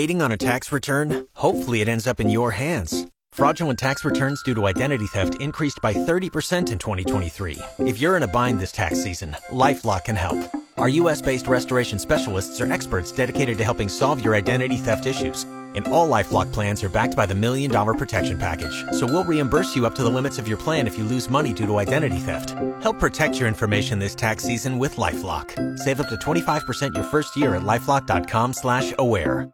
Waiting on a tax return? Hopefully it ends up in your hands. Fraudulent tax returns due to identity theft increased by 30% in 2023. If you're in a bind this tax season, LifeLock can help. Our U.S.-based restoration specialists are experts dedicated to helping solve your identity theft issues. And all LifeLock plans are backed by the $1 Million Protection Package. So we'll reimburse you up to the limits of your plan if you lose money due to identity theft. Help protect your information this tax season with LifeLock. Save up to 25% your first year at LifeLock.com/aware.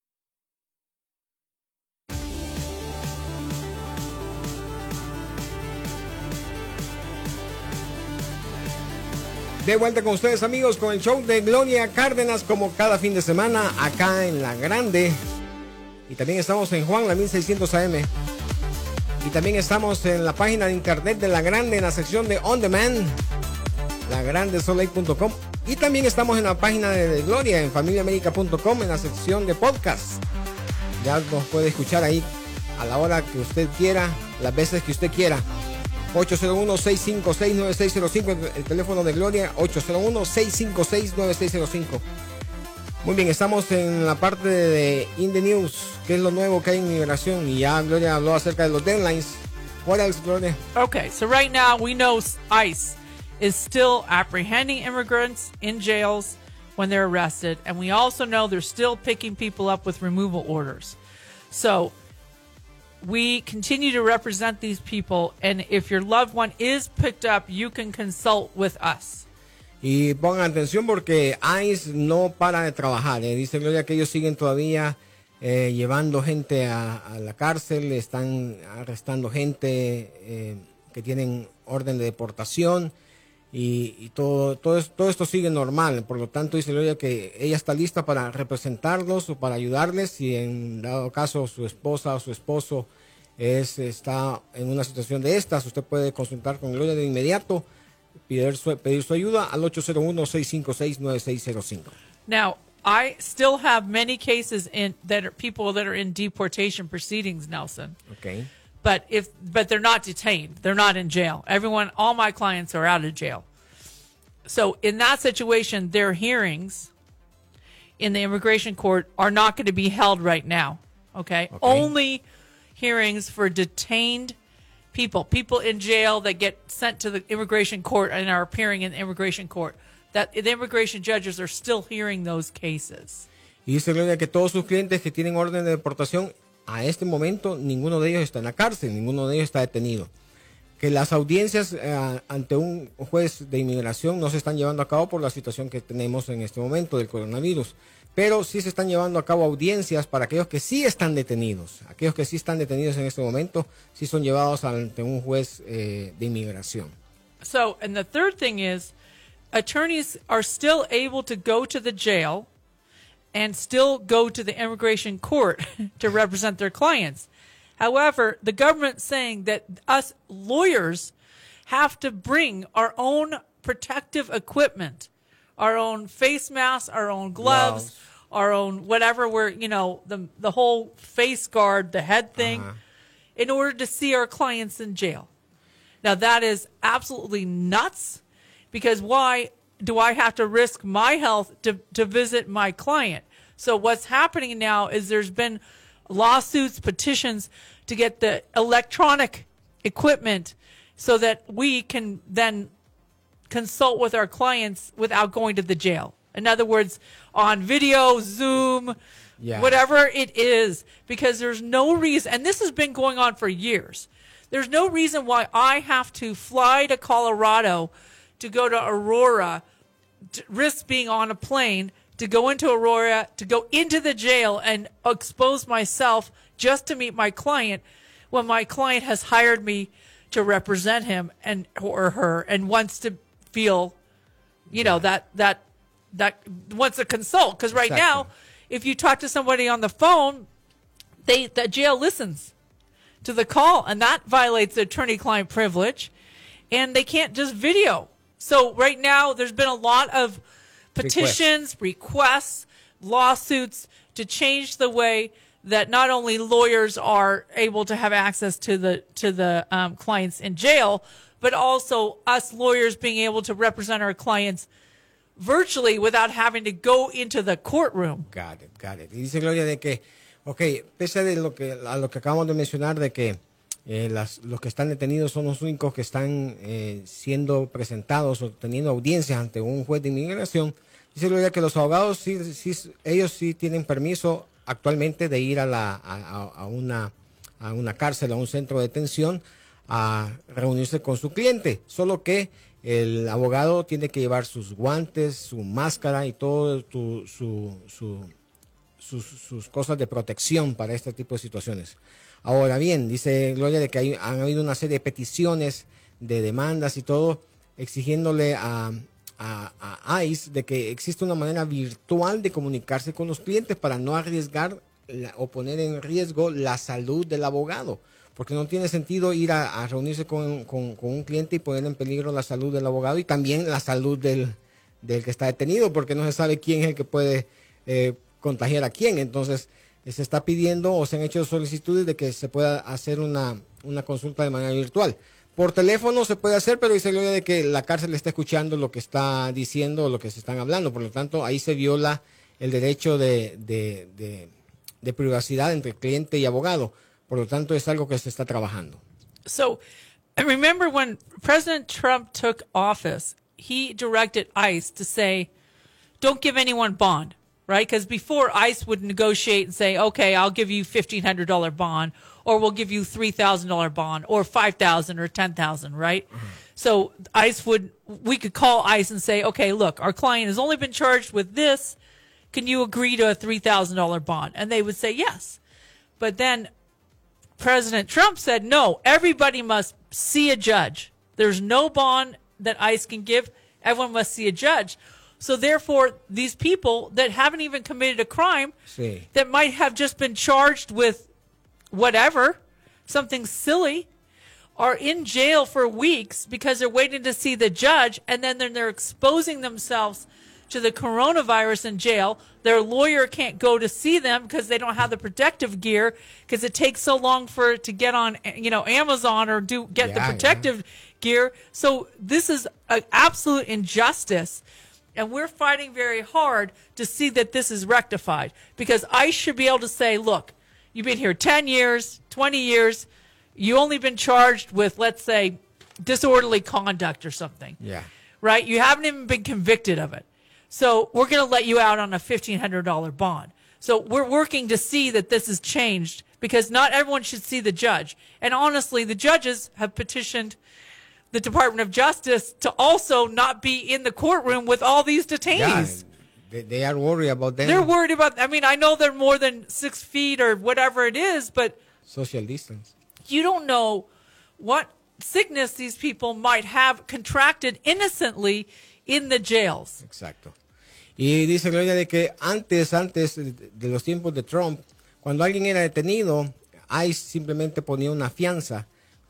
De vuelta con ustedes, amigos, con el show de Gloria Cárdenas, como cada fin de semana, acá en La Grande. Y también estamos en Juan, la 1600 AM. Y también estamos en la página de internet de La Grande, en la sección de On Demand, lagrandesoleil.com. Y también estamos en la página de Gloria, en familiaamerica.com, en la sección de podcast. Ya nos puede escuchar ahí a la hora que usted quiera, las veces que usted quiera. 801-656-9605, el teléfono de Gloria, 801-656-9605. Muy bien, estamos en la parte de In the News, que es lo nuevo que hay en inmigración, y ya Gloria habló acerca de los deadlines. What else, Gloria? Okay, so right now we know ICE is still apprehending immigrants in jails when they're arrested, and we also know they're still picking people up with removal orders. So we continue to represent these people, and if your loved one is picked up, you can consult with us. Y pongan atención porque ICE no para de trabajar. Dice Gloria que ellos siguen todavía llevando gente a la cárcel, están arrestando gente que tienen orden de deportación y todo esto sigue normal. Por lo tanto, dice Gloria que ella está lista para representarlos o para ayudarles si en dado caso su esposa o su esposo está en una situación de estas. Usted puede consultar con Gloria de inmediato, pedir su ayuda al 801-656-9605. Now, I still have many cases that are people that are in deportation proceedings, Nelson. Okay. But they're not detained. They're not in jail. All my clients are out of jail. So in that situation, their hearings in the immigration court are not going to be held right now. Okay? Only hearings for detained people in jail that get sent to the immigration court and are appearing in the immigration court. That the immigration judges are still hearing those cases. Y dice Gloria que todos sus clientes que tienen orden de deportación, a este momento ninguno de ellos está en la cárcel, ninguno de ellos está detenido. Que las audiencias ante un juez de inmigración no se están llevando a cabo por la situación que tenemos en este momento del coronavirus, pero sí se están llevando a cabo audiencias para aquellos que sí están detenidos. Aquellos que sí están detenidos en este momento sí son llevados ante un juez de inmigración. So, and the third thing is, attorneys are still able to go to the jail and still go to the immigration court to represent their clients. However, the government's saying that us lawyers have to bring our own protective equipment, our own face masks, our own gloves, our own whatever the whole face guard, the head thing, in order to see our clients in jail. Now, that is absolutely nuts, because why do I have to risk my health to visit my client? So what's happening now is there's been lawsuits, petitions to get the electronic equipment so that we can then consult with our clients without going to the jail. In other words, on video, Zoom, whatever it is, because there's no reason, and this has been going on for years, there's no reason why I have to fly to Colorado to go to Aurora, to risk being on a plane, to go into Aurora, to go into the jail and expose myself just to meet my client, when my client has hired me to represent him or her and wants to feel, that wants to consult. Because right now, if you talk to somebody on the phone, the jail listens to the call, and that violates the attorney-client privilege, and they can't just video. So right now, there's been a lot of petitions, requests, lawsuits to change the way that not only lawyers are able to have access to the clients in jail, but also us lawyers being able to represent our clients virtually without having to go into the courtroom. Got it, got it. Y dice Gloria de que, pese a lo que acabamos de mencionar, de que los que están detenidos son los únicos que están siendo presentados o teniendo audiencias ante un juez de inmigración, dice Gloria que los abogados ellos sí tienen permiso actualmente de ir a una cárcel, a un centro de detención, a reunirse con su cliente, solo que el abogado tiene que llevar sus guantes, su máscara y todo sus cosas de protección para este tipo de situaciones. Ahora bien, dice Gloria de que han habido una serie de peticiones, de demandas y todo, exigiéndole a ICE de que existe una manera virtual de comunicarse con los clientes para no arriesgar o poner en riesgo la salud del abogado. Porque no tiene sentido ir a reunirse con un cliente y poner en peligro la salud del abogado y también la salud del que está detenido, porque no se sabe quién es el que puede contagiar a quién. Entonces, se está pidiendo o se han hecho solicitudes de que se pueda hacer una consulta de manera virtual. Por teléfono se puede hacer, pero dice Gloria de que la cárcel está escuchando lo que está diciendo o lo que se están hablando. Por lo tanto, ahí se viola el derecho de privacidad entre cliente y abogado. Por lo tanto, es algo que se está trabajando. So, remember when President Trump took office, he directed ICE to say, don't give anyone bond, right? Because before, ICE would negotiate and say, okay, I'll give you $1,500 bond, or we'll give you $3,000 bond, or $5,000 or $10,000, right? Mm-hmm. So we could call ICE and say, okay, look, our client has only been charged with this. Can you agree to a $3,000 bond? And they would say yes. But then President Trump said, no, everybody must see a judge. There's no bond that ICE can give. Everyone must see a judge. So therefore, these people that haven't even committed a crime, that might have just been charged with whatever, something silly, are in jail for weeks because they're waiting to see the judge, and then they're exposing themselves to the coronavirus in jail. Their lawyer can't go to see them because they don't have the protective gear because it takes so long for it to get on, Amazon or get the protective gear. So this is an absolute injustice. And we're fighting very hard to see that this is rectified, because ICE should be able to say, look, you've been here 10 years, 20 years. You only been charged with, let's say, disorderly conduct or something. Yeah. Right? You haven't even been convicted of it. So we're going to let you out on a $1,500 bond. So we're working to see that this is changed, because not everyone should see the judge. And honestly, the judges have petitioned the Department of Justice to also not be in the courtroom with all these detainees. Yeah, they are worried about them. They're worried about, I know they're more than 6 feet or whatever it is, but social distance. You don't know what sickness these people might have contracted innocently in the jails. Exacto. Y dice Gloria de que antes de los tiempos de Trump, cuando alguien era detenido, ICE simplemente ponía una fianza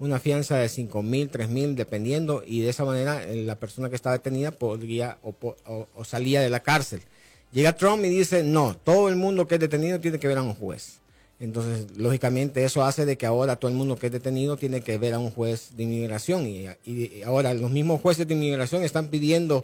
de 5,000, 3,000, dependiendo, y de esa manera la persona que estaba detenida podría o salía de la cárcel. Llega Trump y dice, no, todo el mundo que es detenido tiene que ver a un juez. Entonces, lógicamente, eso hace de que ahora todo el mundo que es detenido tiene que ver a un juez de inmigración. Y ahora los mismos jueces de inmigración están pidiendo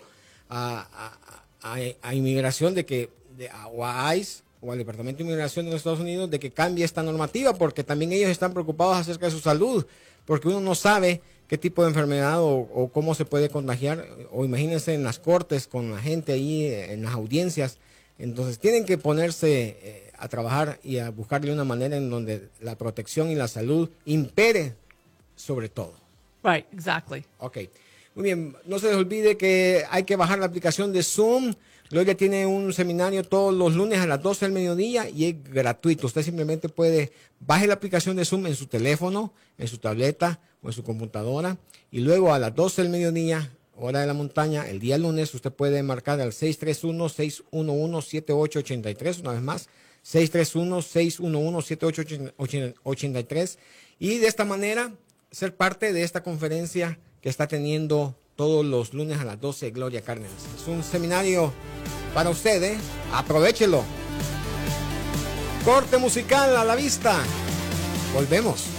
a inmigración o a ICE o al Departamento de Inmigración de los Estados Unidos de que cambie esta normativa, porque también ellos están preocupados acerca de su salud, porque uno no sabe qué tipo de enfermedad o cómo se puede contagiar, o imagínense en las cortes con la gente ahí, en las audiencias. Entonces tienen que ponerse a trabajar y a buscarle una manera en donde la protección y la salud impere sobre todo. Right, exactly. Ok. Muy bien, no se les olvide que hay que bajar la aplicación de Zoom. Gloria tiene un seminario todos los lunes a las 12 del mediodía y es gratuito. Usted simplemente baje la aplicación de Zoom en su teléfono, en su tableta o en su computadora, y luego a las 12 del mediodía, hora de la montaña, el día lunes, usted puede marcar al 631-611-7883, una vez más, 631-611-7883, y de esta manera ser parte de esta conferencia que está teniendo todos los lunes a las 12, Gloria Cárdenas. Es un seminario para usted, aprovechelo. Corte musical a la vista. Volvemos.